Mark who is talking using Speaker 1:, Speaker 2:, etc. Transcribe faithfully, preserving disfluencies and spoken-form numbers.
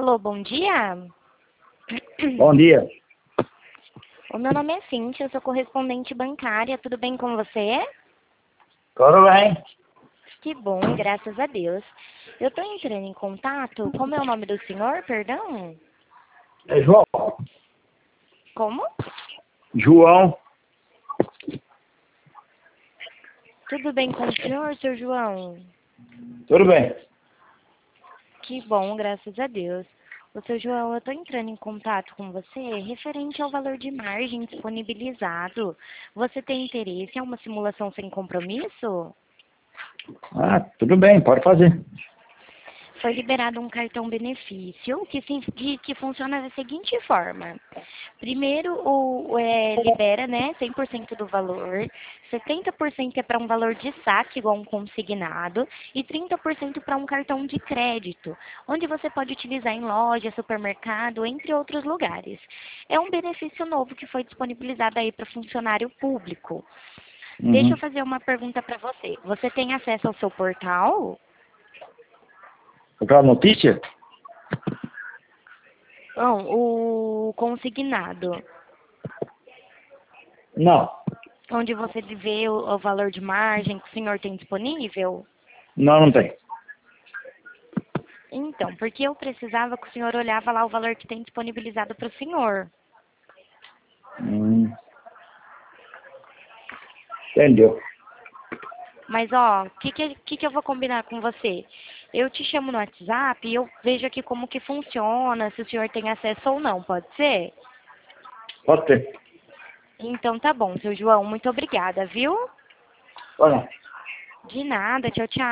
Speaker 1: Alô, bom dia?
Speaker 2: Bom dia.
Speaker 1: O meu nome é Cíntia, eu sou correspondente bancária. Tudo bem com você?
Speaker 2: Tudo bem?
Speaker 1: Que bom, graças a Deus. Eu estou entrando em contato. Como é o nome do senhor, perdão?
Speaker 2: É João.
Speaker 1: Como?
Speaker 2: João.
Speaker 1: Tudo bem com o senhor, seu João?
Speaker 2: Tudo bem.
Speaker 1: Que bom, graças a Deus. Ô, seu João, eu estou entrando em contato com você referente ao valor de margem disponibilizado. Você tem interesse em uma simulação sem compromisso?
Speaker 2: Ah, tudo bem, pode fazer.
Speaker 1: Foi liberado um cartão benefício que, se- que, que funciona da seguinte forma. Primeiro, o, é, libera né, cem por cento do valor, setenta por cento é para um valor de saque, igual um consignado, e trinta por cento para um cartão de crédito, onde você pode utilizar em loja, supermercado, entre outros lugares. É um benefício novo que foi disponibilizado aí para funcionário público. Deixa eu
Speaker 2: Uhum.
Speaker 1: fazer uma pergunta para você. Você tem acesso ao seu portal?
Speaker 2: Aquela notícia?
Speaker 1: Não, o consignado,
Speaker 2: Não.
Speaker 1: onde você vê o, o valor de margem que o senhor tem disponível?
Speaker 2: Não, não tem.
Speaker 1: Então, porque eu precisava que o senhor olhava lá o valor que tem disponibilizado para o senhor.
Speaker 2: Hum. Entendeu?
Speaker 1: Mas, ó, o que, que, que, que eu vou combinar com você? Eu te chamo no WhatsApp e eu vejo aqui como que funciona, se o senhor tem acesso ou não, pode ser?
Speaker 2: Pode ter.
Speaker 1: Então tá bom, seu João, muito obrigada, viu?
Speaker 2: Olha.
Speaker 1: De nada, tchau, tchau.